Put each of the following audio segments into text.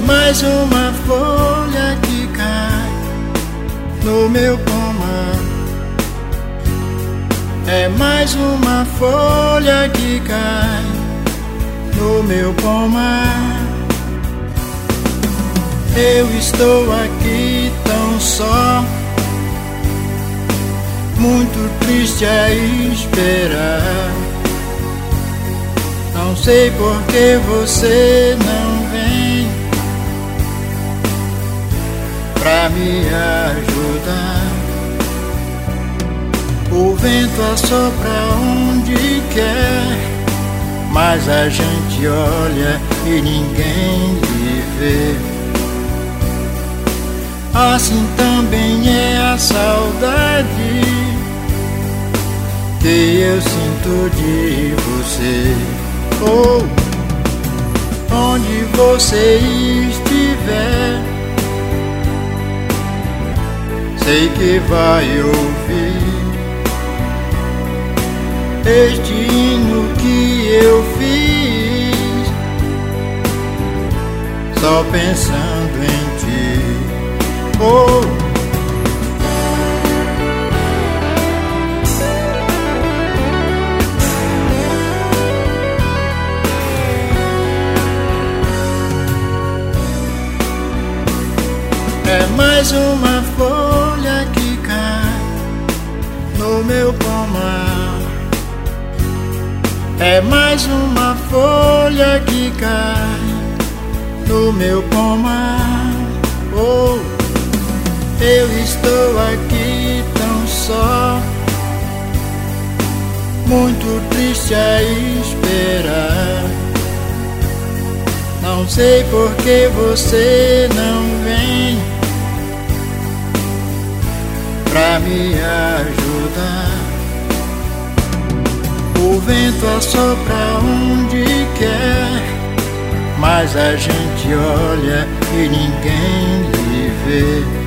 mais uma folha que cai no meu pomar. É mais uma folha que cai no meu pomar. Eu estou aqui tão só, muito triste a esperar. Não sei por que você não vem pra me ajudar. O vento assopra onde quer, mas a gente olha e ninguém lhe vê. Assim também é a saudade que eu sinto de você. Oh, onde você estiver, sei que vai ouvir este hino que eu fiz, só pensando em ti. Oh, é mais uma folha que cai no meu pomar. É mais uma folha que cai no meu pomar. Oh, eu estou aqui tão só, muito triste a esperar. Não sei por que você não vem pra me ajudar. O vento assopra onde quer, mas a gente olha e ninguém lhe vê.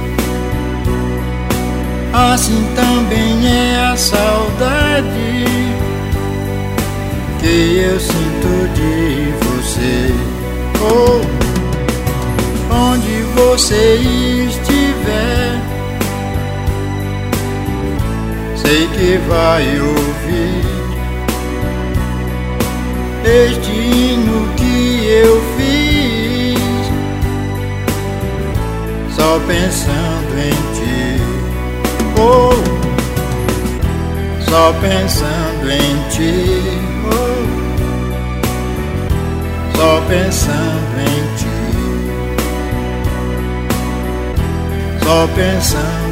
Assim também é a saudade que eu sinto de você. Oh, onde você estiver, sei que vai ouvir este hino que eu fiz, só pensando em ti. Oh, só pensando em ti. Oh, só pensando em ti. Só pensando